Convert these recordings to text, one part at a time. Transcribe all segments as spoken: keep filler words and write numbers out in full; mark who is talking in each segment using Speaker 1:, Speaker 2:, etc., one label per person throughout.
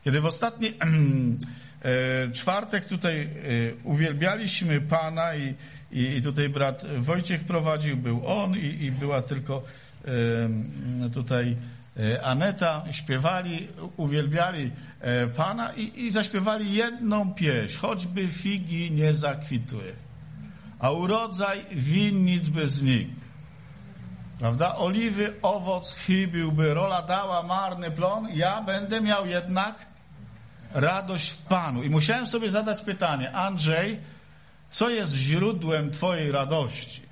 Speaker 1: Kiedy w ostatni e, czwartek tutaj e, uwielbialiśmy Pana i, i tutaj brat Wojciech prowadził, był on i, i była tylko e, tutaj e, Aneta, śpiewali, uwielbiali e, Pana i, i zaśpiewali jedną pieśń, choćby figi nie zakwitły, a urodzaj winnic by znikł. Prawda? Oliwy owoc chybiłby, rola dała marny plon, ja będę miał jednak radość w Panu. I musiałem sobie zadać pytanie, Andrzej, co jest źródłem twojej radości?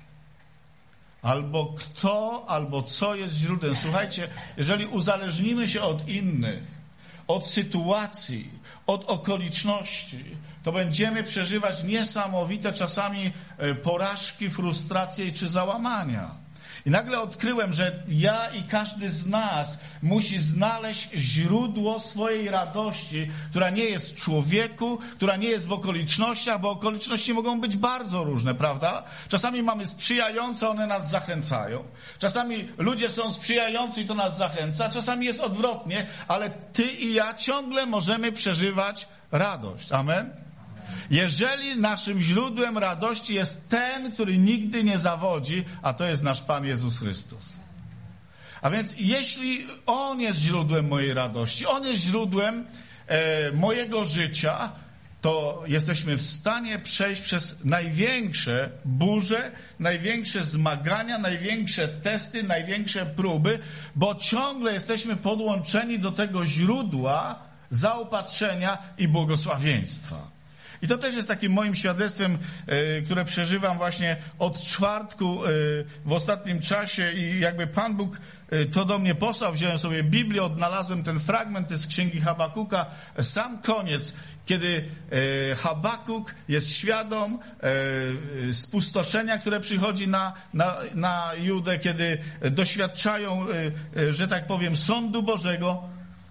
Speaker 1: Albo kto, albo co jest źródłem? Słuchajcie, jeżeli uzależnimy się od innych, od sytuacji, od okoliczności, to będziemy przeżywać niesamowite czasami porażki, frustracje czy załamania. I nagle odkryłem, że ja i każdy z nas musi znaleźć źródło swojej radości, która nie jest w człowieku, która nie jest w okolicznościach, bo okoliczności mogą być bardzo różne, prawda? Czasami mamy sprzyjające, one nas zachęcają. Czasami ludzie są sprzyjający i to nas zachęca. Czasami jest odwrotnie, ale ty i ja ciągle możemy przeżywać radość. Amen? Jeżeli naszym źródłem radości jest ten, który nigdy nie zawodzi, a to jest nasz Pan Jezus Chrystus. A więc jeśli On jest źródłem mojej radości, On jest źródłem e, mojego życia, to jesteśmy w stanie przejść przez największe burze, największe zmagania, największe testy, największe próby, bo ciągle jesteśmy podłączeni do tego źródła zaopatrzenia i błogosławieństwa. I to też jest takim moim świadectwem, y, które przeżywam właśnie od czwartku y, w ostatnim czasie i jakby Pan Bóg y, to do mnie posłał. Wziąłem sobie Biblię, odnalazłem ten fragment z Księgi Habakuka, sam koniec, kiedy y, Habakuk jest świadom y, spustoszenia, które przychodzi na, na, na Judę, kiedy doświadczają, y, y, że tak powiem, sądu Bożego.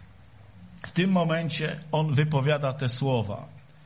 Speaker 1: W tym momencie on wypowiada te słowa,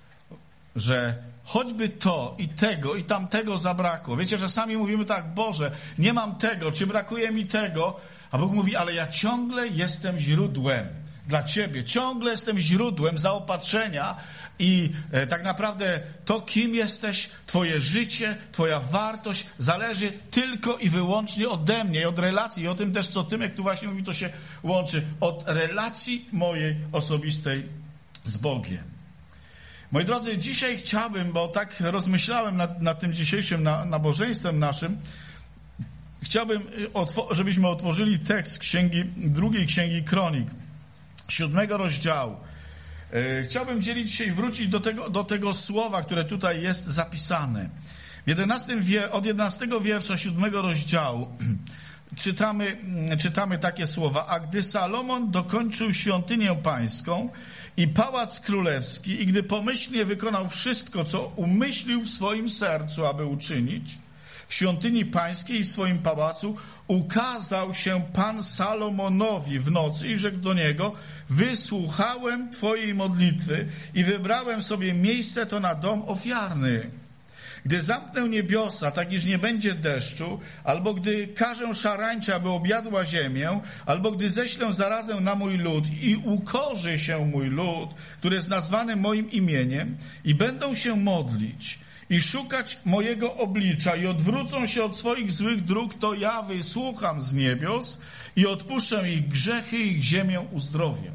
Speaker 1: że choćby to i tego i tamtego zabrakło. Wiecie, czasami mówimy tak, Boże, nie mam tego, czy brakuje mi tego, a Bóg mówi, ale ja ciągle jestem źródłem dla Ciebie, ciągle jestem źródłem zaopatrzenia i e, tak naprawdę to, kim jesteś, Twoje życie, Twoja wartość zależy tylko i wyłącznie ode mnie i od relacji i o tym też, co Tymek tu właśnie mówi, to się łączy, od relacji mojej osobistej z Bogiem. Moi drodzy, dzisiaj chciałbym, bo tak rozmyślałem nad, nad tym dzisiejszym nabożeństwem naszym, chciałbym, żebyśmy otworzyli tekst księgi, drugiej Księgi Kronik, siódmego rozdziału. Chciałbym dzielić się i wrócić do tego, do tego słowa, które tutaj jest zapisane. W jedenastym, od jedenastego wiersza siódmego rozdziału czytamy, czytamy takie słowa. A gdy Salomon dokończył świątynię pańską i pałac królewski, i gdy pomyślnie wykonał wszystko, co umyślił w swoim sercu, aby uczynić, w świątyni pańskiej i w swoim pałacu, ukazał się Pan Salomonowi w nocy i rzekł do niego: wysłuchałem twojej modlitwy i wybrałem sobie miejsce to na dom ofiarny. Gdy zamknę niebiosa, tak iż nie będzie deszczu, albo gdy każę szarańczy, aby objadła ziemię, albo gdy ześlę zarazę na mój lud i ukorzy się mój lud, który jest nazwany moim imieniem, i będą się modlić i szukać mojego oblicza i odwrócą się od swoich złych dróg, to ja wysłucham z niebios i odpuszczę ich grzechy i ich ziemię uzdrowię.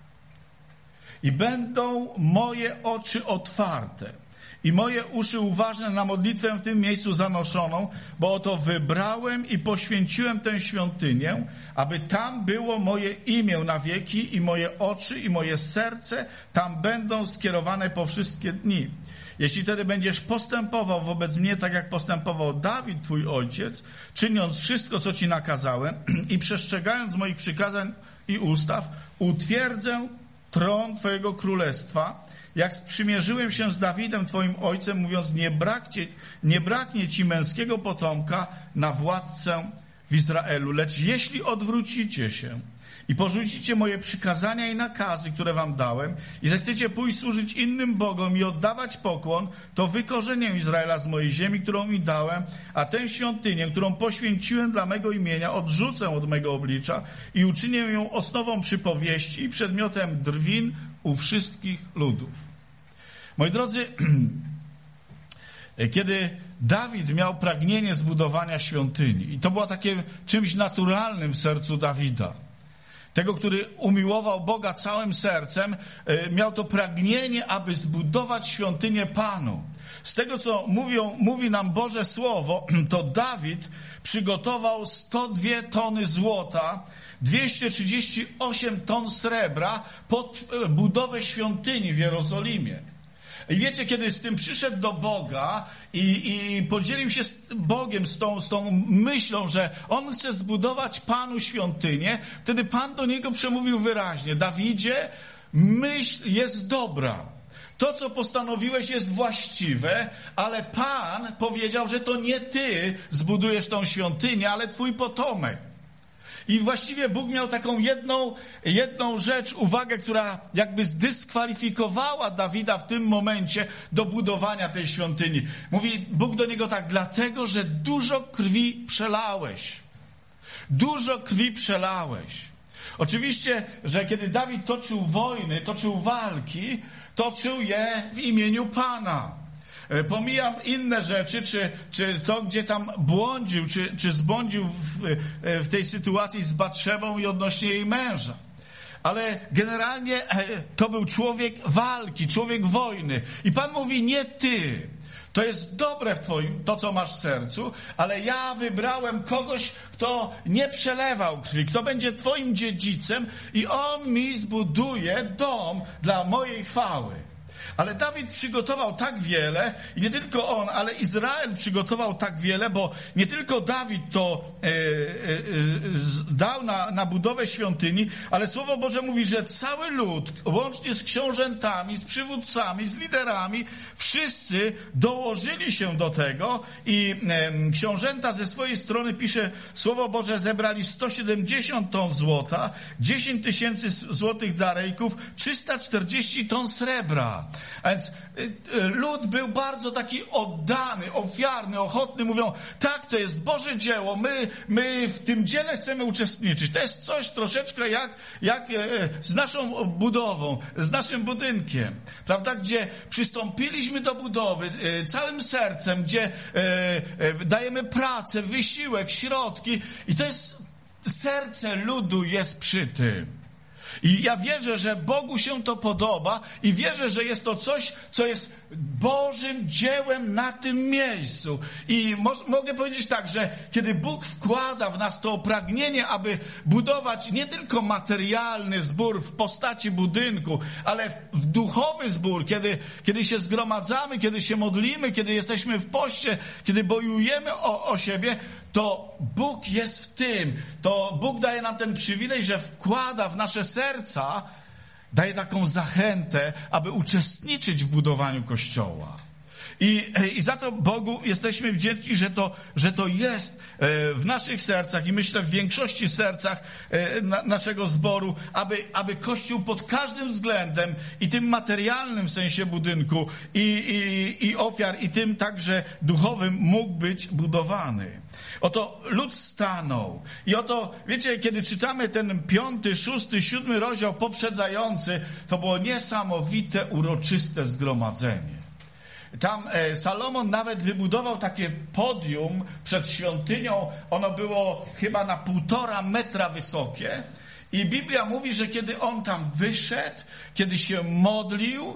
Speaker 1: I będą moje oczy otwarte i moje uszy uważne na modlitwę w tym miejscu zanoszoną, bo oto wybrałem i poświęciłem tę świątynię, aby tam było moje imię na wieki i moje oczy i moje serce tam będą skierowane po wszystkie dni. Jeśli wtedy będziesz postępował wobec mnie tak, jak postępował Dawid, twój ojciec, czyniąc wszystko, co ci nakazałem i przestrzegając moich przykazań i ustaw, utwierdzę tron twojego królestwa, jak sprzymierzyłem się z Dawidem, twoim ojcem, mówiąc, nie, brakcie, nie braknie ci męskiego potomka na władcę w Izraelu. Lecz jeśli odwrócicie się i porzucicie moje przykazania i nakazy, które wam dałem, i zechcecie pójść służyć innym bogom i oddawać pokłon, to wykorzenię Izraela z mojej ziemi, którą mi dałem, a tę świątynię, którą poświęciłem dla mego imienia, odrzucę od mego oblicza i uczynię ją osnową przypowieści i przedmiotem drwin, u wszystkich ludów. Moi drodzy, kiedy Dawid miał pragnienie zbudowania świątyni, i to było takie czymś naturalnym w sercu Dawida, tego, który umiłował Boga całym sercem, miał to pragnienie, aby zbudować świątynię Panu. Z tego, co mówią, mówi nam Boże Słowo, to Dawid przygotował sto dwie tony złota, dwieście trzydzieści osiem ton srebra pod budowę świątyni w Jerozolimie. I wiecie, kiedy z tym przyszedł do Boga i, i podzielił się z Bogiem z tą, z tą myślą, że on chce zbudować Panu świątynię, wtedy Pan do niego przemówił wyraźnie: Dawidzie, myśl jest dobra. To, co postanowiłeś, jest właściwe, ale Pan powiedział, że to nie ty zbudujesz tą świątynię, ale twój potomek. I właściwie Bóg miał taką jedną, jedną rzecz, uwagę, która jakby zdyskwalifikowała Dawida w tym momencie do budowania tej świątyni. Mówi Bóg do niego tak: dlatego, że dużo krwi przelałeś. Dużo krwi przelałeś. Oczywiście, że kiedy Dawid toczył wojny, toczył walki, toczył je w imieniu Pana. Pomijam inne rzeczy, czy, czy to, gdzie tam błądził, czy, czy zbłądził w, w tej sytuacji z Batszebą i odnośnie jej męża. Ale generalnie to był człowiek walki, człowiek wojny. I Pan mówi: nie ty. To jest dobre w twoim, to co masz w sercu, ale ja wybrałem kogoś, kto nie przelewał krwi, kto będzie twoim dziedzicem i on mi zbuduje dom dla mojej chwały. Ale Dawid przygotował tak wiele, i nie tylko on, ale Izrael przygotował tak wiele, bo nie tylko Dawid to e, e, e, dał na, na budowę świątyni, ale Słowo Boże mówi, że cały lud, łącznie z książętami, z przywódcami, z liderami, wszyscy dołożyli się do tego i e, książęta ze swojej strony, pisze Słowo Boże, zebrali sto siedemdziesiąt ton złota, dziesięć tysięcy złotych darejków, trzysta czterdzieści ton srebra. A więc lud był bardzo taki oddany, ofiarny, ochotny. Mówią: tak, to jest Boże dzieło, my, my w tym dziele chcemy uczestniczyć. To jest coś troszeczkę jak, jak z naszą budową, z naszym budynkiem, prawda? Gdzie przystąpiliśmy do budowy całym sercem, gdzie dajemy pracę, wysiłek, środki, i to jest serce ludu jest przy tym. I ja wierzę, że Bogu się to podoba i wierzę, że jest to coś, co jest Bożym dziełem na tym miejscu. I mo- mogę powiedzieć tak, że kiedy Bóg wkłada w nas to pragnienie, aby budować nie tylko materialny zbór w postaci budynku, ale w duchowy zbór, kiedy, kiedy się zgromadzamy, kiedy się modlimy, kiedy jesteśmy w poście, kiedy bojujemy o, o siebie, to Bóg jest w tym. To Bóg daje nam ten przywilej, że wkłada w nasze serca, daje taką zachętę, aby uczestniczyć w budowaniu Kościoła. I, i za to Bogu jesteśmy wdzięczni, że to, że to jest w naszych sercach i myślę w większości sercach na, naszego zboru, aby, aby Kościół pod każdym względem i tym materialnym w sensie budynku i, i, i ofiar i tym także duchowym mógł być budowany. Oto lud stanął i oto, wiecie, kiedy czytamy ten piąty, szósty, siódmy rozdział poprzedzający, to było niesamowite, uroczyste zgromadzenie. Tam e, Salomon nawet wybudował takie podium przed świątynią. Ono było chyba na półtora metra wysokie. I Biblia mówi, że kiedy on tam wyszedł, kiedy się modlił,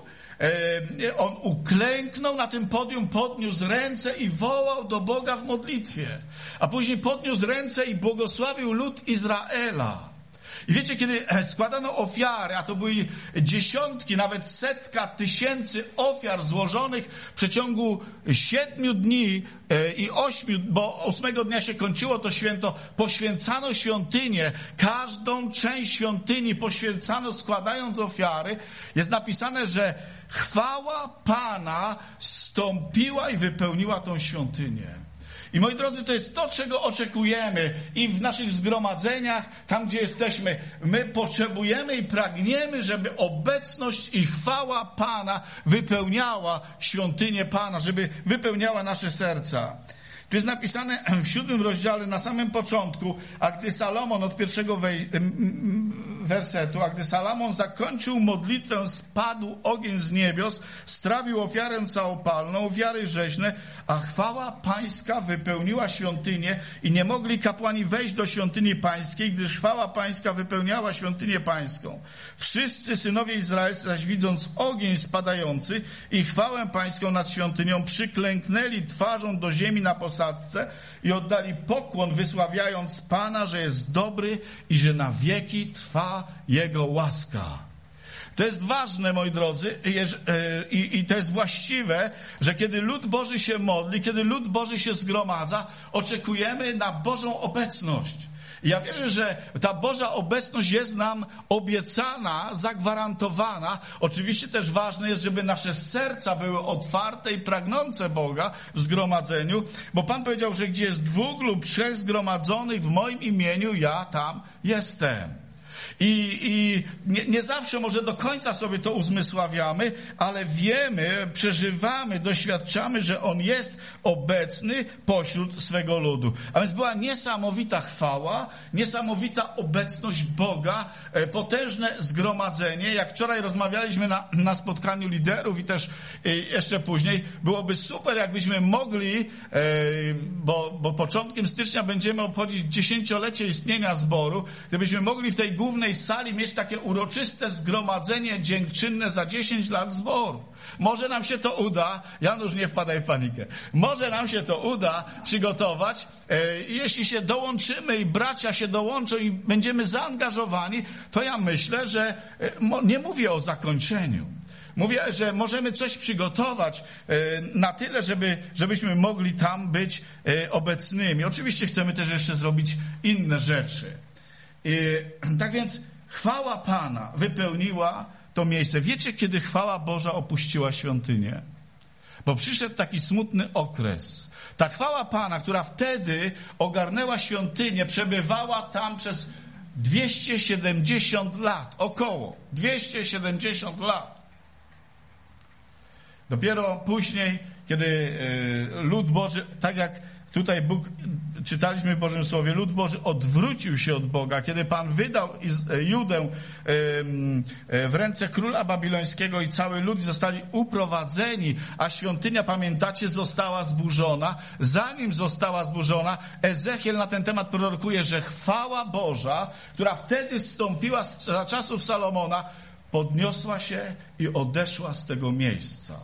Speaker 1: e, on uklęknął na tym podium, podniósł ręce i wołał do Boga w modlitwie. A później podniósł ręce i błogosławił lud Izraela. I wiecie, kiedy składano ofiary, a to były dziesiątki, nawet setka tysięcy ofiar złożonych w przeciągu siedmiu dni i ośmiu, bo ósmego dnia się kończyło to święto, poświęcano świątynię, każdą część świątyni poświęcano składając ofiary. Jest napisane, że chwała Pana zstąpiła i wypełniła tą świątynię. I moi drodzy, to jest to, czego oczekujemy i w naszych zgromadzeniach, tam gdzie jesteśmy. My potrzebujemy i pragniemy, żeby obecność i chwała Pana wypełniała świątynię Pana, żeby wypełniała nasze serca. Tu jest napisane w siódmym rozdziale na samym początku, a gdy Salomon od pierwszego wej- wersetu, a gdy Salomon zakończył modlitwę, spadł ogień z niebios, strawił ofiarę całopalną, ofiary rzeźne, a chwała pańska wypełniła świątynię i nie mogli kapłani wejść do świątyni pańskiej, gdyż chwała pańska wypełniała świątynię pańską. Wszyscy synowie izraelscy zaś widząc ogień spadający i chwałę pańską nad świątynią, przyklęknęli twarzą do ziemi na posadzce i oddali pokłon, wysławiając Pana, że jest dobry i że na wieki trwa Jego łaska. To jest ważne, moi drodzy, i, i to jest właściwe, że kiedy lud Boży się modli, kiedy lud Boży się zgromadza, oczekujemy na Bożą obecność. I ja wierzę, że ta Boża obecność jest nam obiecana, zagwarantowana. Oczywiście też ważne jest, żeby nasze serca były otwarte i pragnące Boga w zgromadzeniu, bo Pan powiedział, że gdzie jest dwóch lub trzech zgromadzonych w moim imieniu, ja tam jestem. I, i nie, nie zawsze może do końca sobie to uzmysławiamy, ale wiemy, przeżywamy, doświadczamy, że On jest obecny pośród swego ludu. A więc była niesamowita chwała, niesamowita obecność Boga, potężne zgromadzenie. Jak wczoraj rozmawialiśmy na, na spotkaniu liderów i też jeszcze później, byłoby super, jakbyśmy mogli, bo, bo początkiem stycznia będziemy obchodzić dziesięciolecie istnienia zboru, gdybyśmy mogli w tej głównej sali mieć takie uroczyste zgromadzenie dziękczynne za dziesięć lat zboru. Może nam się to uda, Janusz, nie wpadaj w panikę, może nam się to uda przygotować, jeśli się dołączymy i bracia się dołączą i będziemy zaangażowani, to ja myślę, że nie mówię o zakończeniu. Mówię, że możemy coś przygotować na tyle, żeby, żebyśmy mogli tam być obecnymi. Oczywiście chcemy też jeszcze zrobić inne rzeczy. I, tak więc chwała Pana wypełniła to miejsce. Wiecie, kiedy chwała Boża opuściła świątynię? Bo przyszedł taki smutny okres. Ta chwała Pana, która wtedy ogarnęła świątynię, przebywała tam przez dwieście siedemdziesiąt lat. Około dwieście siedemdziesiąt lat. Dopiero później, kiedy lud Boży, tak jak tutaj Bóg, czytaliśmy w Bożym Słowie, lud Boży odwrócił się od Boga, kiedy Pan wydał Judę w ręce króla babilońskiego i cały lud zostali uprowadzeni, a świątynia, pamiętacie, została zburzona. Zanim została zburzona, Ezechiel na ten temat prorokuje, że chwała Boża, która wtedy zstąpiła za czasów Salomona, podniosła się i odeszła z tego miejsca.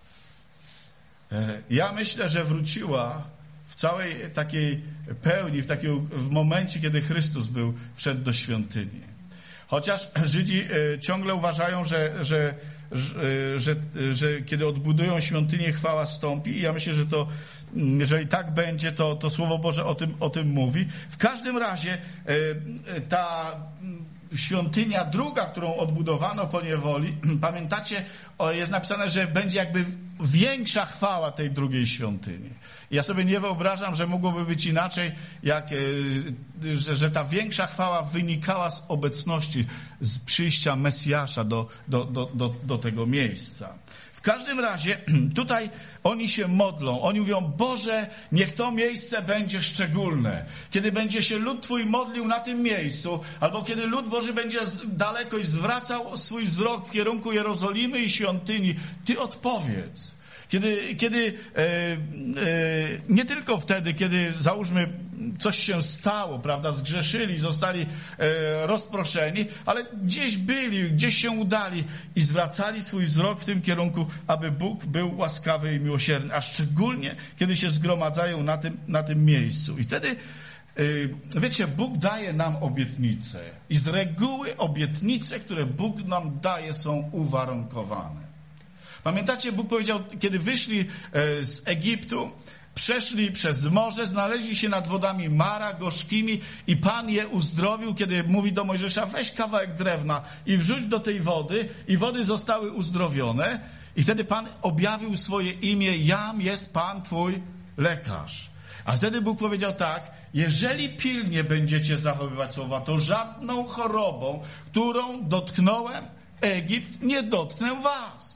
Speaker 1: Ja myślę, że wróciła w całej takiej pełni, w takim w momencie, kiedy Chrystus był, wszedł do świątyni. Chociaż Żydzi ciągle uważają, że, że, że, że, że kiedy odbudują świątynię, chwała stąpi. I ja myślę, że to, jeżeli tak będzie, to, to Słowo Boże o tym, o tym mówi. W każdym razie ta świątynia druga, którą odbudowano po niewoli, pamiętacie, jest napisane, że będzie jakby większa chwała tej drugiej świątyni. Ja sobie nie wyobrażam, że mogłoby być inaczej, jak, że, że ta większa chwała wynikała z obecności, z przyjścia Mesjasza do, do, do, do, do tego miejsca. W każdym razie tutaj oni się modlą, oni mówią: Boże, niech to miejsce będzie szczególne. Kiedy będzie się lud Twój modlił na tym miejscu, albo kiedy lud Boży będzie daleko i zwracał swój wzrok w kierunku Jerozolimy i świątyni, Ty odpowiedz. Kiedy, kiedy e, e, nie tylko wtedy, kiedy, załóżmy, coś się stało, prawda, zgrzeszyli, zostali e, rozproszeni, ale gdzieś byli, gdzieś się udali i zwracali swój wzrok w tym kierunku, aby Bóg był łaskawy i miłosierny, a szczególnie, kiedy się zgromadzają na tym, na tym miejscu. I wtedy, e, wiecie, Bóg daje nam obietnice i z reguły obietnice, które Bóg nam daje, są uwarunkowane. Pamiętacie, Bóg powiedział, kiedy wyszli z Egiptu, przeszli przez morze, znaleźli się nad wodami Mara, gorzkimi i Pan je uzdrowił, kiedy mówi do Mojżesza: weź kawałek drewna i wrzuć do tej wody, i wody zostały uzdrowione. I wtedy Pan objawił swoje imię: Jam jest Pan Twój lekarz. A wtedy Bóg powiedział tak: jeżeli pilnie będziecie zachowywać słowa, to żadną chorobą, którą dotknąłem Egipt, nie dotknę was.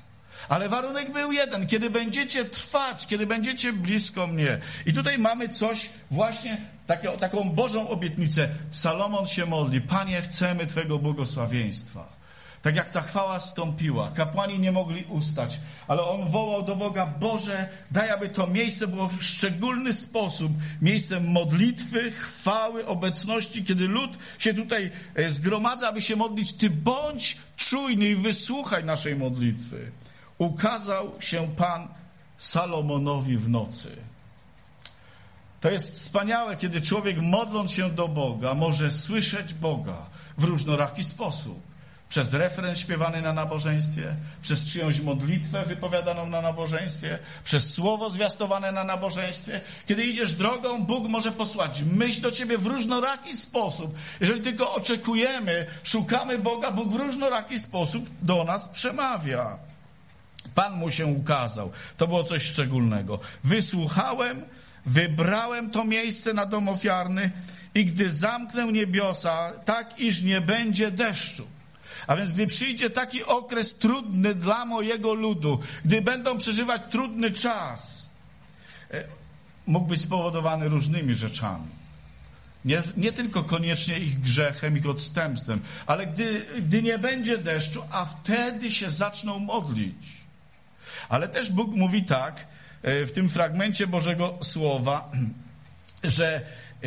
Speaker 1: Ale warunek był jeden, kiedy będziecie trwać, kiedy będziecie blisko mnie. I tutaj mamy coś właśnie, takie, taką Bożą obietnicę. Salomon się modli, Panie, chcemy Twego błogosławieństwa. Tak jak ta chwała stąpiła, kapłani nie mogli ustać, ale on wołał do Boga, Boże, daj, aby to miejsce było w szczególny sposób miejscem modlitwy, chwały, obecności, kiedy lud się tutaj zgromadza, aby się modlić. Ty bądź czujny i wysłuchaj naszej modlitwy. Ukazał się Pan Salomonowi w nocy. To jest wspaniałe, kiedy człowiek, modląc się do Boga, może słyszeć Boga w różnoraki sposób. Przez refren śpiewany na nabożeństwie, przez czyjąś modlitwę wypowiadaną na nabożeństwie, przez słowo zwiastowane na nabożeństwie. Kiedy idziesz drogą, Bóg może posłać myśl do ciebie w różnoraki sposób. Jeżeli tylko oczekujemy, szukamy Boga, Bóg w różnoraki sposób do nas przemawia. Pan mu się ukazał. To było coś szczególnego. Wysłuchałem, wybrałem to miejsce na dom ofiarny i gdy zamknę niebiosa, tak iż nie będzie deszczu. A więc gdy przyjdzie taki okres trudny dla mojego ludu, gdy będą przeżywać trudny czas, mógł być spowodowany różnymi rzeczami. Nie, nie tylko koniecznie ich grzechem, ich odstępstwem, ale gdy, gdy nie będzie deszczu, a wtedy się zaczną modlić. Ale też Bóg mówi tak, w tym fragmencie Bożego Słowa, że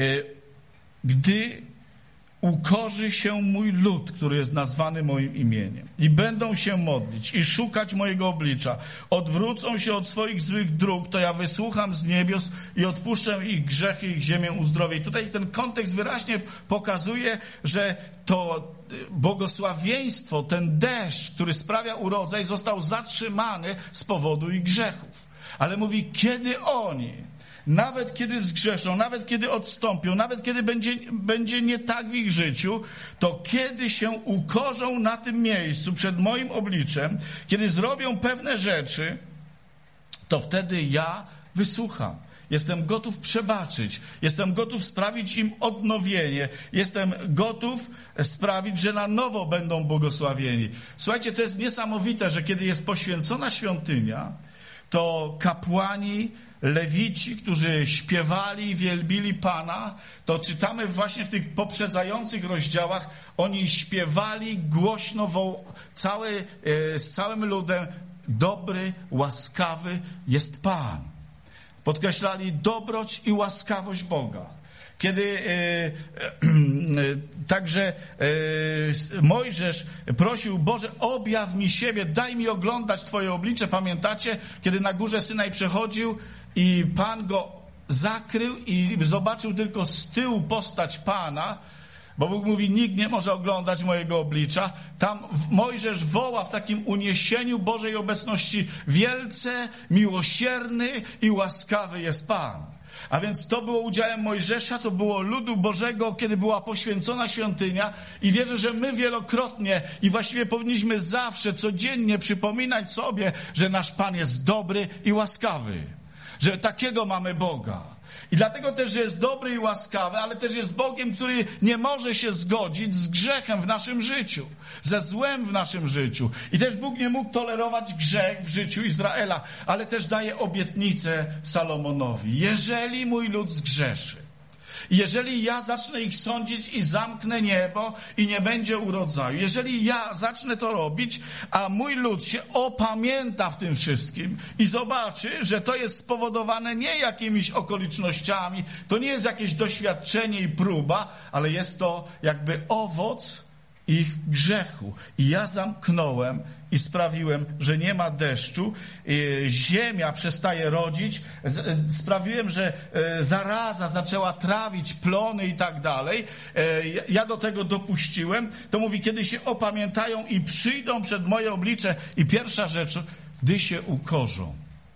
Speaker 1: gdy ukorzy się mój lud, który jest nazwany moim imieniem, i będą się modlić i szukać mojego oblicza, odwrócą się od swoich złych dróg, to ja wysłucham z niebios i odpuszczę ich grzechy, ich ziemię uzdrowię. I tutaj ten kontekst wyraźnie pokazuje, że to błogosławieństwo, ten deszcz, który sprawia urodzaj, został zatrzymany z powodu ich grzechów. Ale mówi, kiedy oni, nawet kiedy zgrzeszą, nawet kiedy odstąpią, nawet kiedy będzie, będzie nie tak w ich życiu, to kiedy się ukorzą na tym miejscu przed moim obliczem, kiedy zrobią pewne rzeczy, to wtedy ja wysłucham. Jestem gotów przebaczyć. Jestem gotów sprawić im odnowienie. Jestem gotów sprawić, że na nowo będą błogosławieni. Słuchajcie, to jest niesamowite, że kiedy jest poświęcona świątynia, to kapłani, Lewici, którzy śpiewali i wielbili Pana, to czytamy właśnie w tych poprzedzających rozdziałach, oni śpiewali głośno woł, cały, z całym ludem, dobry, łaskawy jest Pan. Podkreślali dobroć i łaskawość Boga. Kiedy e, e, także e, Mojżesz prosił, Boże, objaw mi siebie, daj mi oglądać Twoje oblicze. Pamiętacie, kiedy na górze Synaj przechodził i Pan go zakrył i zobaczył tylko z tyłu postać Pana, bo Bóg mówi, nikt nie może oglądać mojego oblicza. Tam Mojżesz woła w takim uniesieniu Bożej obecności, wielce miłosierny i łaskawy jest Pan. A więc to było udziałem Mojżesza, to było ludu Bożego, kiedy była poświęcona świątynia, i wierzę, że my wielokrotnie i właściwie powinniśmy zawsze, codziennie przypominać sobie, że nasz Pan jest dobry i łaskawy, że takiego mamy Boga. I dlatego też, że jest dobry i łaskawy, ale też jest Bogiem, który nie może się zgodzić z grzechem w naszym życiu, ze złem w naszym życiu. I też Bóg nie mógł tolerować grzech w życiu Izraela, ale też daje obietnicę Salomonowi. Jeżeli mój lud zgrzeszy, jeżeli ja zacznę ich sądzić i zamknę niebo i nie będzie urodzaju, jeżeli ja zacznę to robić, a mój lud się opamięta w tym wszystkim i zobaczy, że to jest spowodowane nie jakimiś okolicznościami, to nie jest jakieś doświadczenie i próba, ale jest to jakby owoc ich grzechu. I ja zamknąłem i sprawiłem, że nie ma deszczu, ziemia przestaje rodzić, sprawiłem, że zaraza zaczęła trawić plony i tak dalej. Ja do tego dopuściłem. To mówi, kiedy się opamiętają i przyjdą przed moje oblicze. I pierwsza rzecz, gdy się ukorzą,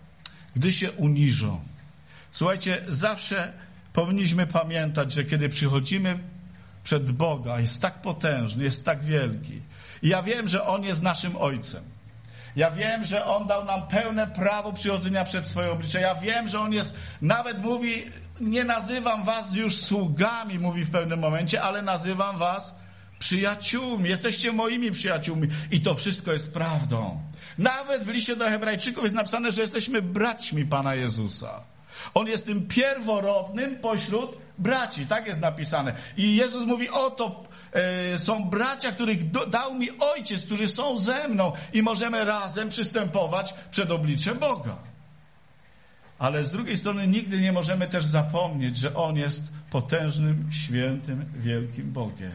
Speaker 1: gdy się uniżą. Słuchajcie, zawsze powinniśmy pamiętać, że kiedy przychodzimy przed Boga, jest tak potężny, jest tak wielki. I ja wiem, że On jest naszym Ojcem. Ja wiem, że On dał nam pełne prawo przychodzenia przed swoje oblicze. Ja wiem, że On jest, nawet mówi, nie nazywam was już sługami, mówi w pewnym momencie, ale nazywam was przyjaciółmi, jesteście moimi przyjaciółmi. I to wszystko jest prawdą. Nawet w liście do Hebrajczyków jest napisane, że jesteśmy braćmi Pana Jezusa. On jest tym pierworodnym pośród braci. Tak jest napisane. I Jezus mówi, oto e, są bracia, których do, dał mi Ojciec, którzy są ze mną i możemy razem przystępować przed oblicze Boga. Ale z drugiej strony nigdy nie możemy też zapomnieć, że On jest potężnym, świętym, wielkim Bogiem.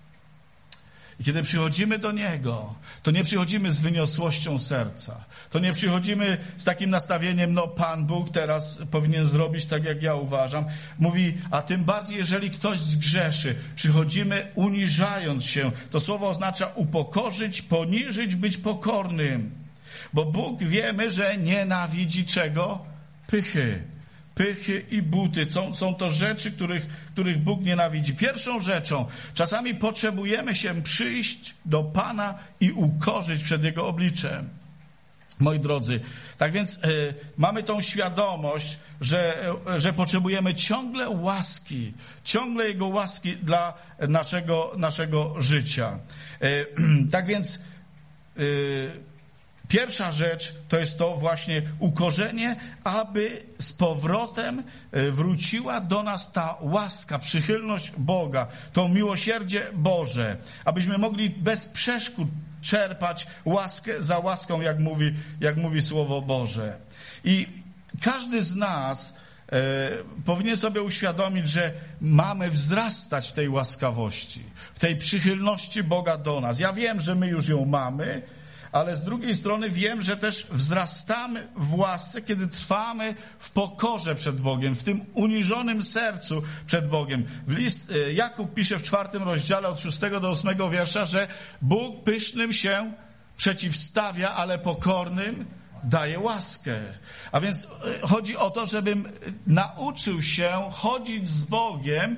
Speaker 1: I kiedy przychodzimy do Niego, to nie przychodzimy z wyniosłością serca. To nie przychodzimy z takim nastawieniem, no Pan Bóg teraz powinien zrobić tak, jak ja uważam. Mówi, a tym bardziej, jeżeli ktoś zgrzeszy, przychodzimy uniżając się. To słowo oznacza upokorzyć, poniżyć, być pokornym. Bo Bóg, wiemy, że nienawidzi czego? Pychy. Pychy i buty. Są, są to rzeczy, których, których Bóg nienawidzi. Pierwszą rzeczą, czasami potrzebujemy się przyjść do Pana i ukorzyć przed Jego obliczem. Moi drodzy, tak więc y, mamy tą świadomość, że, y, że potrzebujemy ciągle łaski, ciągle Jego łaski dla naszego, naszego życia. Y, tak więc y, pierwsza rzecz to jest to właśnie ukorzenie, aby z powrotem wróciła do nas ta łaska, przychylność Boga, to miłosierdzie Boże, abyśmy mogli bez przeszkód czerpać łaskę za łaską, jak mówi, jak mówi Słowo Boże. I każdy z nas e, powinien sobie uświadomić, że mamy wzrastać w tej łaskawości, w tej przychylności Boga do nas. Ja wiem, że my już ją mamy, ale z drugiej strony wiem, że też wzrastamy w łasce, kiedy trwamy w pokorze przed Bogiem, w tym uniżonym sercu przed Bogiem. W list Jakub pisze w czwartym rozdziale od szóstego do ósmego wiersza, że Bóg pysznym się przeciwstawia, ale pokornym daje łaskę. A więc chodzi o to, żebym nauczył się chodzić z Bogiem,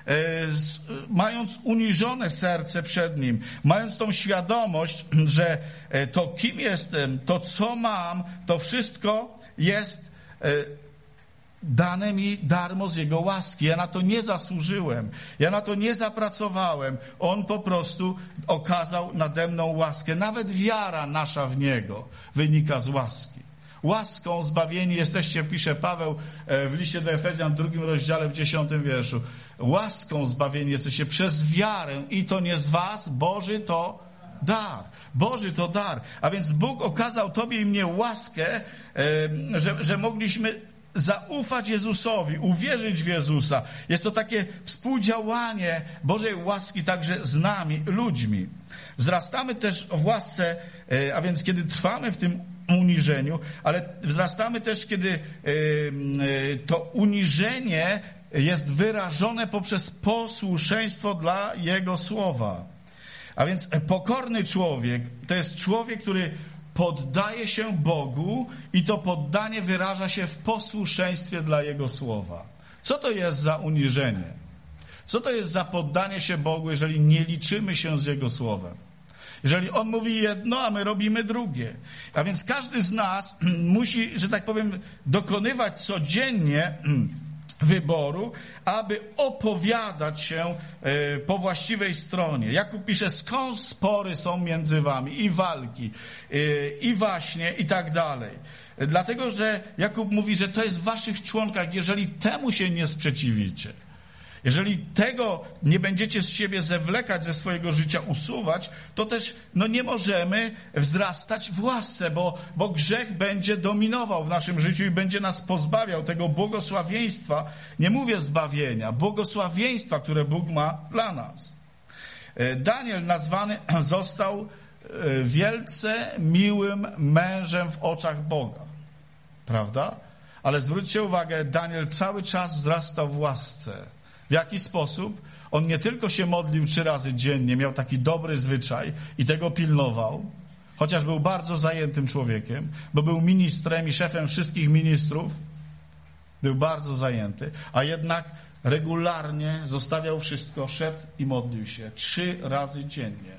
Speaker 1: mając uniżone serce przed Nim, mając tą świadomość, że to, kim jestem, to, co mam, to wszystko jest dane mi darmo z Jego łaski. Ja na to nie zasłużyłem, ja na to nie zapracowałem. On po prostu okazał nade mną łaskę. Nawet wiara nasza w Niego wynika z łaski. Łaską zbawieni jesteście, pisze Paweł w liście do Efezjan w drugim rozdziale w dziesiątym wierszu. Łaską zbawieni jesteście przez wiarę i to nie z was, Boży to dar. Boży to dar. A więc Bóg okazał tobie i mnie łaskę, że, że mogliśmy zaufać Jezusowi, uwierzyć w Jezusa. Jest to takie współdziałanie Bożej łaski także z nami, ludźmi. Wzrastamy też w łasce, a więc kiedy trwamy w tym uniżeniu, ale wzrastamy też, kiedy to uniżenie jest wyrażone poprzez posłuszeństwo dla Jego słowa. A więc pokorny człowiek to jest człowiek, który poddaje się Bogu i to poddanie wyraża się w posłuszeństwie dla Jego słowa. Co to jest za uniżenie? Co to jest za poddanie się Bogu, jeżeli nie liczymy się z Jego słowem? Jeżeli On mówi jedno, a my robimy drugie. A więc każdy z nas musi, że tak powiem, dokonywać codziennie wyboru, aby opowiadać się po właściwej stronie. Jakub pisze, skąd spory są między wami i walki, i waśnie, i tak dalej. Dlatego, że Jakub mówi, że to jest w waszych członkach, jeżeli temu się nie sprzeciwicie. Jeżeli tego nie będziecie z siebie zewlekać, ze swojego życia usuwać, to też no, nie możemy wzrastać w łasce, bo, bo grzech będzie dominował w naszym życiu i będzie nas pozbawiał tego błogosławieństwa, nie mówię zbawienia, błogosławieństwa, które Bóg ma dla nas. Daniel nazwany został wielce miłym mężem w oczach Boga. Prawda? Ale zwróćcie uwagę, Daniel cały czas wzrastał w łasce. W jaki sposób? On nie tylko się modlił trzy razy dziennie, miał taki dobry zwyczaj i tego pilnował, chociaż był bardzo zajętym człowiekiem, bo był ministrem i szefem wszystkich ministrów, był bardzo zajęty, a jednak regularnie zostawiał wszystko, szedł i modlił się trzy razy dziennie.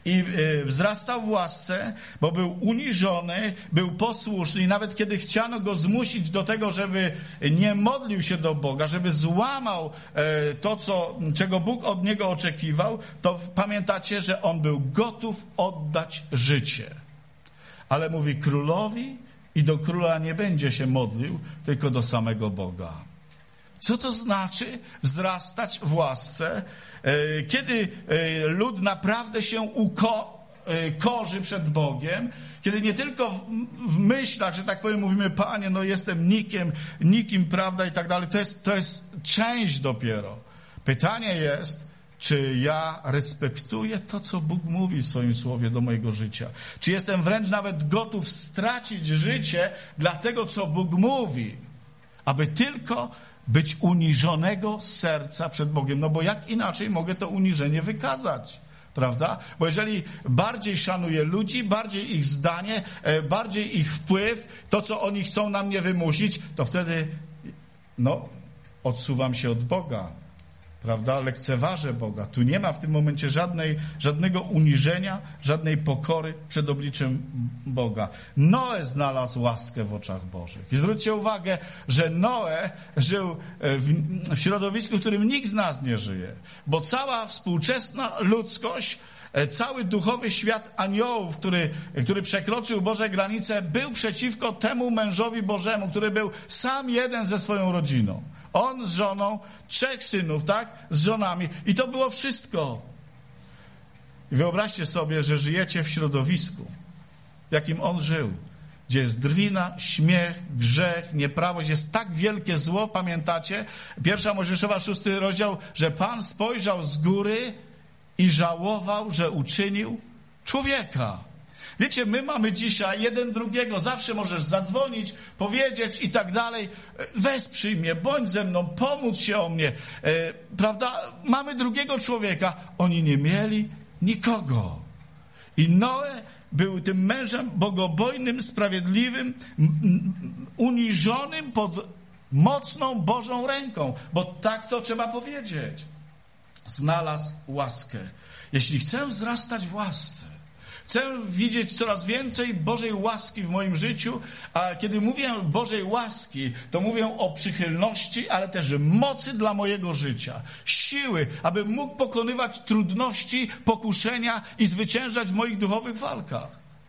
Speaker 1: i wzrastał w łasce, bo był uniżony, był posłuszny i nawet kiedy chciano go zmusić do tego, żeby nie modlił się do Boga, żeby złamał to, co, czego Bóg od niego oczekiwał, to pamiętacie, że on był gotów oddać życie. Ale mówi królowi i do króla nie będzie się modlił, tylko do samego Boga. Co to znaczy wzrastać w łasce? Kiedy lud naprawdę się ukorzy przed Bogiem, kiedy nie tylko w myślach, że tak powiem, mówimy, Panie, no jestem nikim, nikim, prawda, i tak dalej, to jest, to jest część dopiero. Pytanie jest, czy ja respektuję to, co Bóg mówi w swoim słowie do mojego życia? Czy jestem wręcz nawet gotów stracić życie dla tego, co Bóg mówi, aby tylko być uniżonego serca przed Bogiem? No bo jak inaczej mogę to uniżenie wykazać? Prawda? Bo jeżeli bardziej szanuję ludzi, bardziej ich zdanie, bardziej ich wpływ, to, co oni chcą na mnie wymusić, to wtedy, no, odsuwam się od Boga. Prawda? Lekceważę Boga. Tu nie ma w tym momencie żadnej, żadnego uniżenia, żadnej pokory przed obliczem Boga. Noe znalazł łaskę w oczach Bożych. I zwróćcie uwagę, że Noe żył w, w środowisku, w którym nikt z nas nie żyje. Bo cała współczesna ludzkość, cały duchowy świat aniołów, który, który przekroczył Boże granice, był przeciwko temu mężowi Bożemu, który był sam jeden ze swoją rodziną. On z żoną, trzech synów, tak? Z żonami. I to było wszystko. I wyobraźcie sobie, że żyjecie w środowisku, w jakim on żył, gdzie jest drwina, śmiech, grzech, nieprawość, jest tak wielkie zło, pamiętacie? Pierwsza Mojżeszowa, szósty rozdział, że Pan spojrzał z góry i żałował, że uczynił człowieka. Wiecie, my mamy dzisiaj jeden drugiego, zawsze możesz zadzwonić, powiedzieć i tak dalej, wesprzyj mnie, bądź ze mną, pomóc się o mnie, e, prawda? Mamy drugiego człowieka. Oni nie mieli nikogo. I Noe był tym mężem bogobojnym, sprawiedliwym, uniżonym pod mocną Bożą ręką, bo tak to trzeba powiedzieć. Znalazł łaskę. Jeśli chcę wzrastać w łasce, chcę widzieć coraz więcej Bożej łaski w moim życiu, a kiedy mówię Bożej łaski, to mówię o przychylności, ale też mocy dla mojego życia. Siły, aby mógł pokonywać trudności, pokuszenia i zwyciężać w moich duchowych walkach.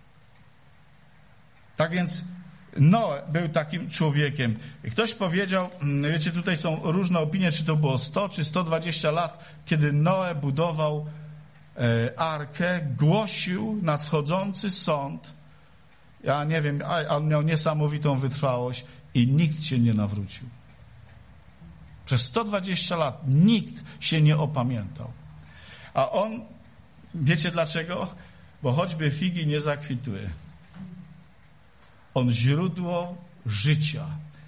Speaker 1: Tak więc Noe był takim człowiekiem. Ktoś powiedział, wiecie, tutaj są różne opinie, czy to było sto czy sto dwadzieścia lat, kiedy Noe budował arkę, głosił nadchodzący sąd. Ja nie wiem, a on miał niesamowitą wytrwałość i nikt się nie nawrócił. Przez sto dwadzieścia lat nikt się nie opamiętał. A on, wiecie dlaczego? Bo choćby figi nie zakwitły. On źródło życia,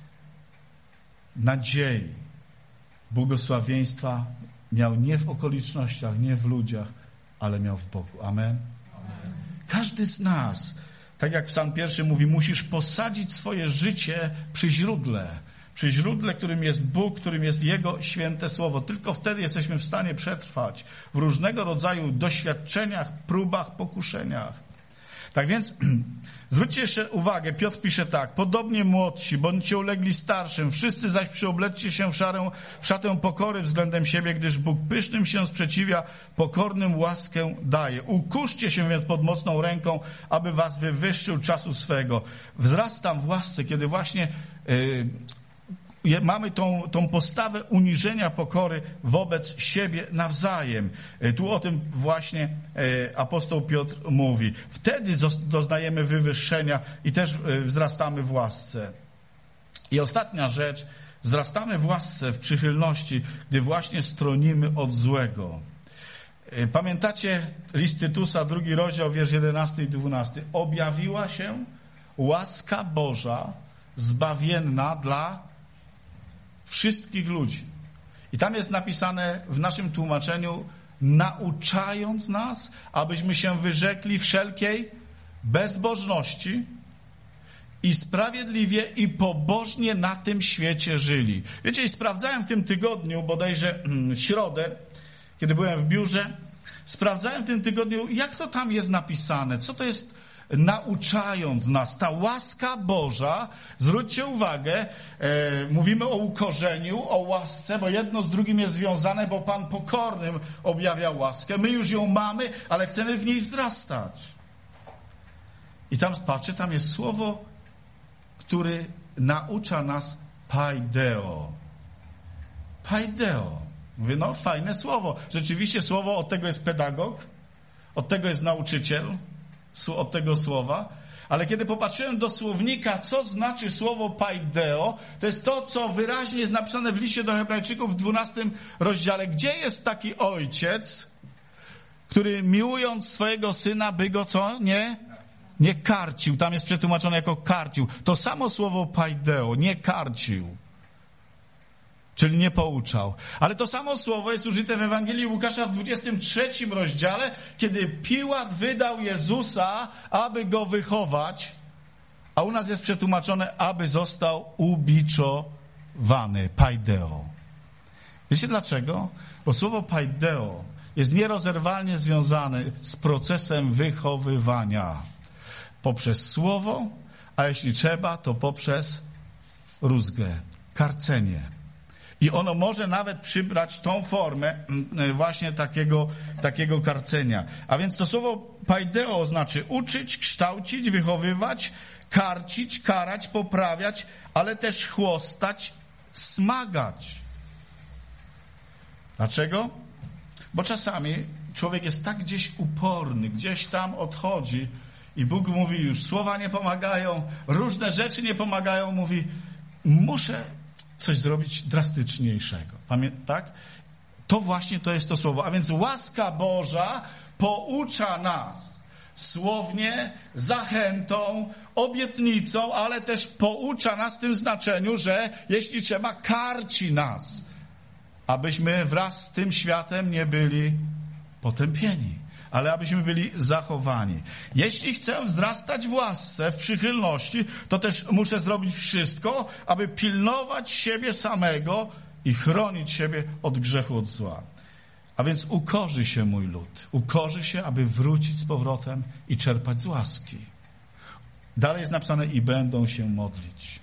Speaker 1: nadziei, błogosławieństwa miał nie w okolicznościach, nie w ludziach, ale miał w Bogu. Amen? Amen. Każdy z nas, tak jak Psalm pierwszy mówi, musisz posadzić swoje życie przy źródle. Przy źródle, którym jest Bóg, którym jest Jego święte Słowo. Tylko wtedy jesteśmy w stanie przetrwać w różnego rodzaju doświadczeniach, próbach, pokuszeniach. Tak więc zwróćcie jeszcze uwagę, Piotr pisze tak: podobnie młodsi, bądźcie ulegli starszym, wszyscy zaś przyobleczcie się w, szarę, w szatę pokory względem siebie, gdyż Bóg pysznym się sprzeciwia, pokornym łaskę daje. Ukuszcie się więc pod mocną ręką, aby was wywyższył czasu swego. Wzrastam w łasce, kiedy właśnie yy, mamy tą, tą postawę uniżenia, pokory wobec siebie nawzajem. Tu o tym właśnie apostoł Piotr mówi. Wtedy doznajemy wywyższenia i też wzrastamy w łasce. I ostatnia rzecz, wzrastamy w łasce, w przychylności, gdy właśnie stronimy od złego. Pamiętacie list Tytusa, drugi rozdział, wiersz jedenasty i dwunasty. Objawiła się łaska Boża zbawienna dla wszystkich ludzi. I tam jest napisane w naszym tłumaczeniu, nauczając nas, abyśmy się wyrzekli wszelkiej bezbożności i sprawiedliwie i pobożnie na tym świecie żyli. Wiecie, i sprawdzałem w tym tygodniu, bodajże w środę, kiedy byłem w biurze, sprawdzałem w tym tygodniu, jak to tam jest napisane, co to jest nauczając nas. Ta łaska Boża, zwróćcie uwagę, e, mówimy o ukorzeniu, o łasce, bo jedno z drugim jest związane, bo Pan pokornym objawia łaskę. My już ją mamy, ale chcemy w niej wzrastać. I tam, patrzę, tam jest słowo, które naucza nas paideo. Paideo. Mówię, no fajne słowo. Rzeczywiście słowo, od tego jest pedagog, od tego jest nauczyciel, od tego słowa, ale kiedy popatrzyłem do słownika, co znaczy słowo paideo, to jest to, co wyraźnie jest napisane w liście do Hebrajczyków w dwunastym rozdziale. Gdzie jest taki ojciec, który miłując swojego syna, by go co? Nie? Nie karcił. Tam jest przetłumaczone jako karcił. To samo słowo paideo, nie karcił. Czyli nie pouczał. Ale to samo słowo jest użyte w Ewangelii Łukasza w dwudziestym trzecim rozdziale, kiedy Piłat wydał Jezusa, aby go wychować, a u nas jest przetłumaczone, aby został ubiczowany. Paideo. Wiecie dlaczego? Bo słowo paideo jest nierozerwalnie związane z procesem wychowywania. Poprzez słowo, a jeśli trzeba, to poprzez rózgę, karcenie. I ono może nawet przybrać tą formę właśnie takiego, takiego karcenia. A więc to słowo paideo znaczy uczyć, kształcić, wychowywać, karcić, karać, poprawiać, ale też chłostać, smagać. Dlaczego? Bo czasami człowiek jest tak gdzieś uporny, gdzieś tam odchodzi i Bóg mówi, już słowa nie pomagają, różne rzeczy nie pomagają, mówi, muszę coś zrobić drastyczniejszego. Pamię- tak? To właśnie to jest to słowo. A więc łaska Boża poucza nas słownie, zachętą, obietnicą, ale też poucza nas w tym znaczeniu, że jeśli trzeba, karci nas, abyśmy wraz z tym światem nie byli potępieni, ale abyśmy byli zachowani. Jeśli chcę wzrastać w łasce, w przychylności, to też muszę zrobić wszystko, aby pilnować siebie samego i chronić siebie od grzechu, od zła. A więc ukorzy się mój lud. Ukorzy się, aby wrócić z powrotem i czerpać z łaski. Dalej jest napisane i będą się modlić.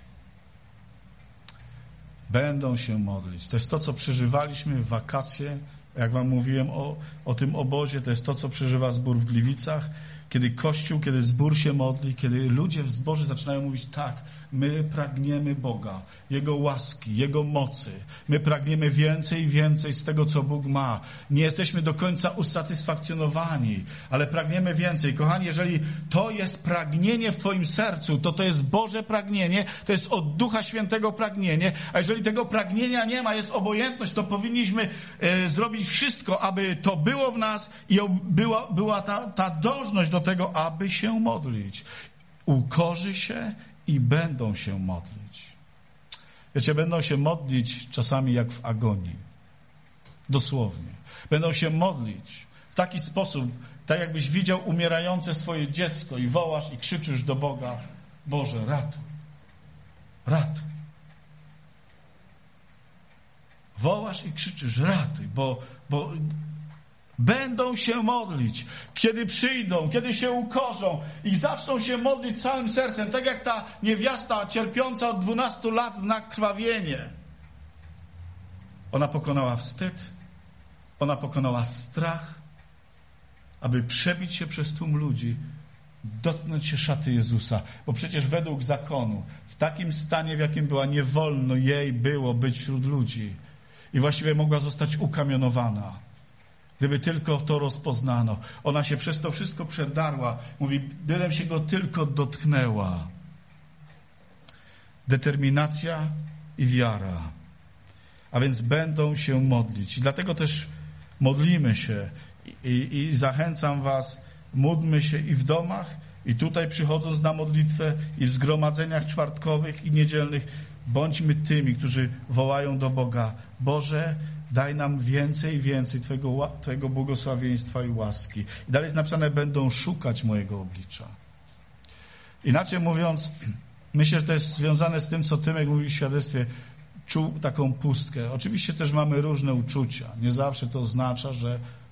Speaker 1: Będą się modlić. To jest to, co przeżywaliśmy w wakacje. Jak wam mówiłem o, o tym obozie, to jest to, co przeżywa zbór w Gliwicach, kiedy Kościół, kiedy zbór się modli, kiedy ludzie w zborze zaczynają mówić, tak, my pragniemy Boga, Jego łaski, Jego mocy. My pragniemy więcej i więcej z tego, co Bóg ma. Nie jesteśmy do końca usatysfakcjonowani, ale pragniemy więcej. Kochani, jeżeli to jest pragnienie w twoim sercu, to to jest Boże pragnienie, to jest od Ducha Świętego pragnienie, a jeżeli tego pragnienia nie ma, jest obojętność, to powinniśmy e, zrobić wszystko, aby to było w nas i była, była ta, ta dążność do tego, aby się modlić. Ukorzy się i będą się modlić. Wiecie, będą się modlić czasami jak w agonii. Dosłownie. Będą się modlić w taki sposób, tak jakbyś widział umierające swoje dziecko i wołasz i krzyczysz do Boga, Boże, ratuj, ratuj. Wołasz i krzyczysz, ratuj, bo, bo będą się modlić, kiedy przyjdą, kiedy się ukorzą i zaczną się modlić całym sercem, tak jak ta niewiasta cierpiąca od dwunastu lat na krwawienie. Ona pokonała wstyd, ona pokonała strach, aby przebić się przez tłum ludzi, dotknąć się szaty Jezusa, bo przecież według zakonu, w takim stanie, w jakim była, nie wolno jej było być wśród ludzi i właściwie mogła zostać ukamionowana. Gdyby tylko to rozpoznano. Ona się przez to wszystko przedarła. Mówi, bylem się go tylko dotknęła. Determinacja i wiara. A więc będą się modlić. I dlatego też modlimy się. I, i, i zachęcam was, módlmy się i w domach, i tutaj przychodząc na modlitwę, i w zgromadzeniach czwartkowych i niedzielnych. Bądźmy tymi, którzy wołają do Boga, Boże, daj nam więcej i więcej Twojego, Twojego błogosławieństwa i łaski. I dalej jest napisane, będą szukać mojego oblicza. Inaczej mówiąc, myślę, że to jest związane z tym, co Tymek mówił w świadectwie, czuł taką pustkę. Oczywiście też mamy różne uczucia. Nie zawsze to oznacza, że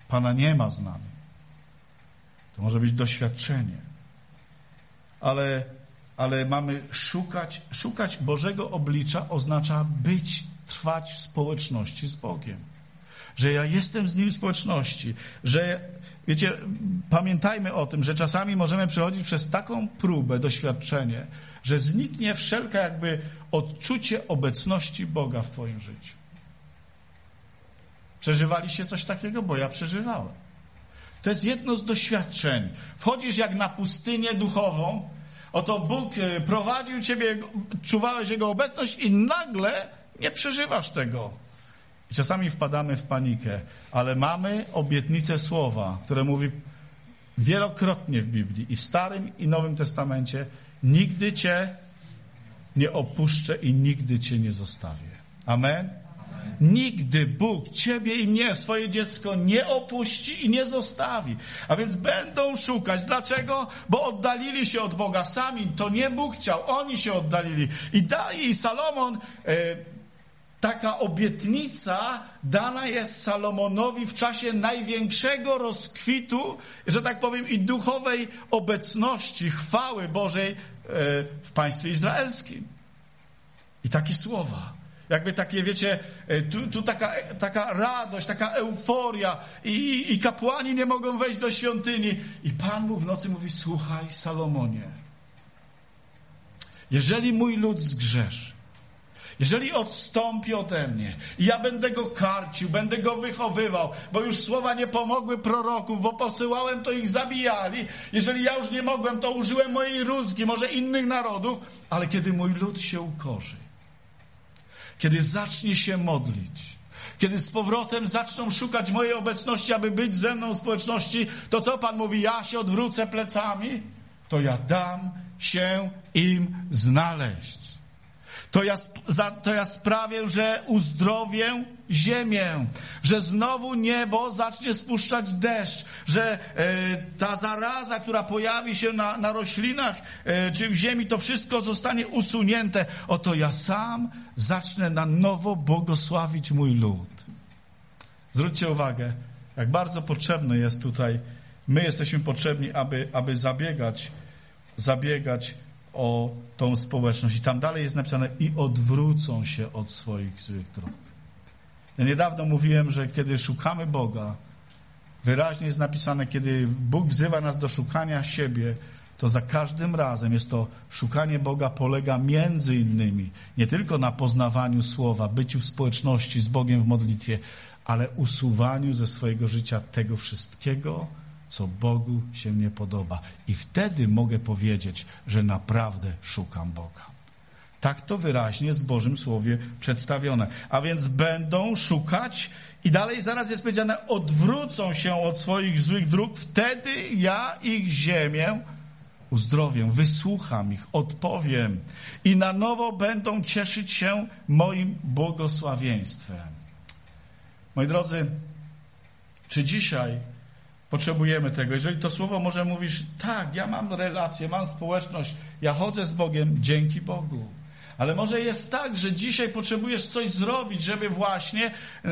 Speaker 1: Pana nie ma z nami. To może być doświadczenie. Ale, ale mamy szukać, szukać Bożego oblicza oznacza być, trwać w społeczności z Bogiem. Że ja jestem z Nim w społeczności, że, wiecie, pamiętajmy o tym, że czasami możemy przechodzić przez taką próbę, doświadczenie, że zniknie wszelkie jakby odczucie obecności Boga w twoim życiu. Przeżywaliście coś takiego? Bo ja przeżywałem. To jest jedno z doświadczeń. Wchodzisz jak na pustynię duchową, oto Bóg prowadził ciebie, czuwałeś Jego obecność i nagle nie przeżywasz tego. I czasami wpadamy w panikę, ale mamy obietnicę słowa, które mówi wielokrotnie w Biblii i w Starym i Nowym Testamencie: nigdy cię nie opuszczę i nigdy cię nie zostawię. Amen? Nigdy Bóg ciebie i mnie, swoje dziecko, nie opuści i nie zostawi. A więc będą szukać. Dlaczego? Bo oddalili się od Boga sami. To nie Bóg chciał, oni się oddalili. I daje i Salomon, e, taka obietnica dana jest Salomonowi w czasie największego rozkwitu, że tak powiem, i duchowej obecności, chwały Bożej e, w państwie izraelskim. I takie słowa. Jakby takie, wiecie, tu, tu taka, taka radość, taka euforia i, i kapłani nie mogą wejść do świątyni. I Pan mu w nocy mówi: słuchaj, Salomonie, jeżeli mój lud zgrzeszy, jeżeli odstąpi ode mnie i ja będę go karcił, będę go wychowywał, bo już słowa nie pomogły proroków, bo posyłałem, to ich zabijali. Jeżeli ja już nie mogłem, to użyłem mojej rózgi, może innych narodów, ale kiedy mój lud się ukorzy, kiedy zacznie się modlić, kiedy z powrotem zaczną szukać mojej obecności, aby być ze mną w społeczności, to co Pan mówi? Ja się odwrócę plecami, to ja dam się im znaleźć. To ja, to ja sprawię, że uzdrowię ziemię, że znowu niebo zacznie spuszczać deszcz, że e, ta zaraza, która pojawi się na, na roślinach e, czy w ziemi, to wszystko zostanie usunięte. Oto ja sam zacznę na nowo błogosławić mój lud. Zwróćcie uwagę, jak bardzo potrzebne jest tutaj, my jesteśmy potrzebni, aby, aby zabiegać, zabiegać o tą społeczność. I tam dalej jest napisane: i odwrócą się od swoich złych dróg. Ja niedawno mówiłem, że kiedy szukamy Boga, wyraźnie jest napisane, kiedy Bóg wzywa nas do szukania siebie, to za każdym razem jest to szukanie Boga polega między innymi nie tylko na poznawaniu Słowa, byciu w społeczności z Bogiem w modlitwie, ale usuwaniu ze swojego życia tego wszystkiego, co Bogu się nie podoba. I wtedy mogę powiedzieć, że naprawdę szukam Boga. Tak to wyraźnie jest w Bożym Słowie przedstawione. A więc będą szukać i dalej zaraz jest powiedziane: odwrócą się od swoich złych dróg, wtedy ja ich ziemię uzdrowię, wysłucham ich, odpowiem i na nowo będą cieszyć się moim błogosławieństwem. Moi drodzy, czy dzisiaj potrzebujemy tego? Jeżeli to słowo może mówisz: tak, ja mam relację, mam społeczność, ja chodzę z Bogiem, dzięki Bogu. Ale może jest tak, że dzisiaj potrzebujesz coś zrobić, żeby właśnie e,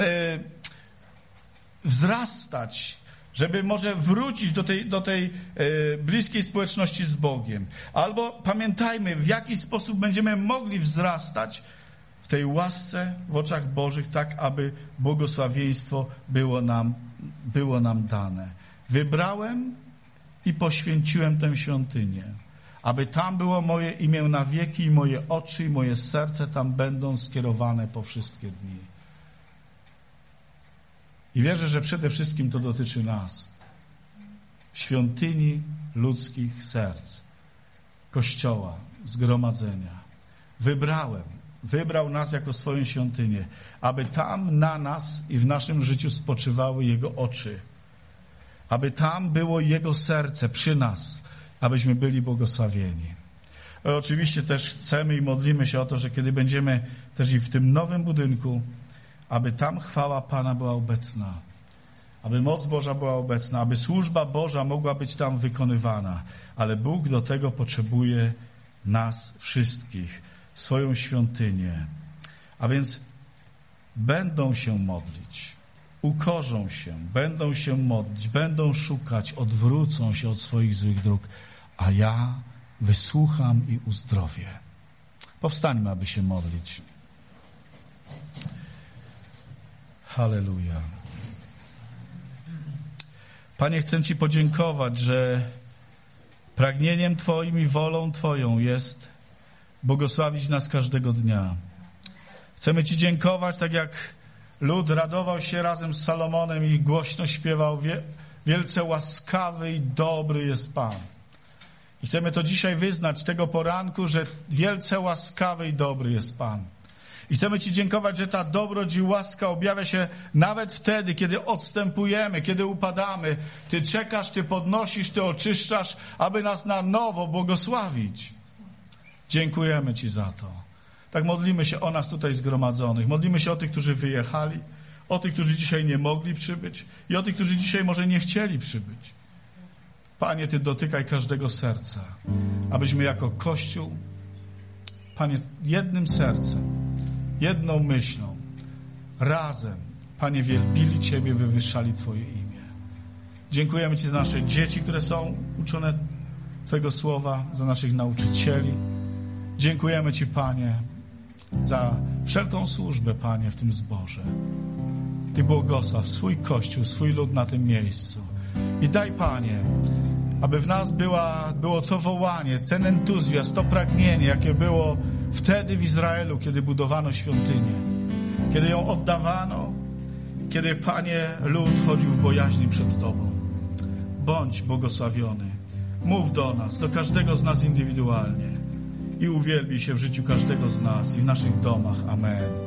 Speaker 1: wzrastać, żeby może wrócić do tej, do tej e, bliskiej społeczności z Bogiem. Albo pamiętajmy, w jaki sposób będziemy mogli wzrastać w tej łasce w oczach Bożych, tak aby błogosławieństwo było nam, było nam dane. Wybrałem i poświęciłem tę świątynię, aby tam było moje imię na wieki i moje oczy i moje serce tam będą skierowane po wszystkie dni. I wierzę, że przede wszystkim to dotyczy nas, świątyni ludzkich serc, Kościoła, zgromadzenia. Wybrałem, wybrał nas jako swoją świątynię, aby tam na nas i w naszym życiu spoczywały Jego oczy, aby tam było Jego serce przy nas, abyśmy byli błogosławieni. Oczywiście też chcemy i modlimy się o to, że kiedy będziemy też i w tym nowym budynku, aby tam chwała Pana była obecna, aby moc Boża była obecna, aby służba Boża mogła być tam wykonywana. Ale Bóg do tego potrzebuje nas wszystkich, swoją świątynię. A więc będą się modlić, ukorzą się, będą się modlić, będą szukać, odwrócą się od swoich złych dróg, a ja wysłucham i uzdrowię. Powstańmy, aby się modlić. Halleluja. Panie, chcę Ci podziękować, że pragnieniem Twoim i wolą Twoją jest błogosławić nas każdego dnia. Chcemy Ci dziękować, tak jak lud radował się razem z Salomonem i głośno śpiewał: wielce łaskawy i dobry jest Pan. I chcemy to dzisiaj wyznać tego poranku, że wielce łaskawy i dobry jest Pan. I chcemy Ci dziękować, że ta dobroć i łaska objawia się nawet wtedy, kiedy odstępujemy, kiedy upadamy. Ty czekasz, Ty podnosisz, Ty oczyszczasz, aby nas na nowo błogosławić. Dziękujemy Ci za to. Tak modlimy się o nas tutaj zgromadzonych. Modlimy się o tych, którzy wyjechali, o tych, którzy dzisiaj nie mogli przybyć i o tych, którzy dzisiaj może nie chcieli przybyć. Panie, Ty dotykaj każdego serca, abyśmy jako Kościół, Panie, jednym sercem, jedną myślą, razem, Panie, wielbili Ciebie, wywyższali Twoje imię. Dziękujemy Ci za nasze dzieci, które są uczone Twojego słowa, za naszych nauczycieli. Dziękujemy Ci, Panie, za wszelką służbę, Panie, w tym zborze. Ty błogosław swój Kościół, swój lud na tym miejscu. I daj, Panie, aby w nas była, było to wołanie, ten entuzjazm, to pragnienie, jakie było wtedy w Izraelu, kiedy budowano świątynię, kiedy ją oddawano, kiedy, Panie, lud chodził w bojaźni przed Tobą. Bądź błogosławiony. Mów do nas, do każdego z nas indywidualnie i uwielbij się w życiu każdego z nas i w naszych domach. Amen.